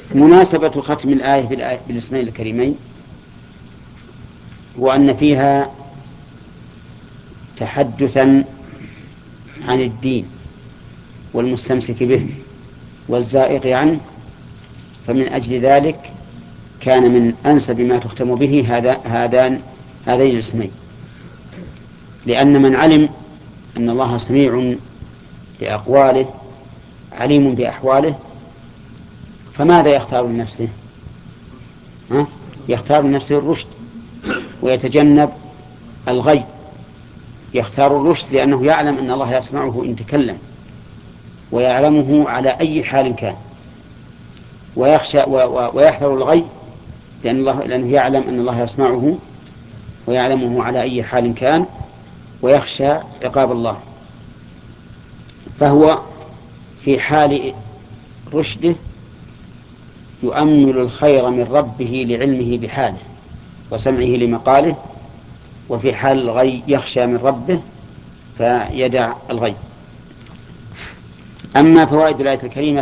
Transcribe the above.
مناسبة ختم الآية بالاسمين الكريمين هو أن فيها تحدثا عن الدين والمستمسك به والزائغ عنه، فمن أجل ذلك كان من أنسب ما تختم به هذين الاسمين، لأن من علم أن الله سميع لأقواله عليم بأحواله، فماذا يختار لنفسه؟ يختار لنفسه الرشد ويتجنب الغي. يختار الرشد لأنه يعلم أن الله يسمعه إن تكلم، ويعلمه على أي حال كان، ويخشى ويحذر الغي لأنه يعلم أن الله يسمعه ويعلمه على أي حال كان، ويخشى عقاب الله. فهو في حال رشده يؤمل الخير من ربه لعلمه بحاله وسمعه لمقاله، وفي حال الغي يخشى من ربه فيدع الغي. أما فوائد الآية الكريمة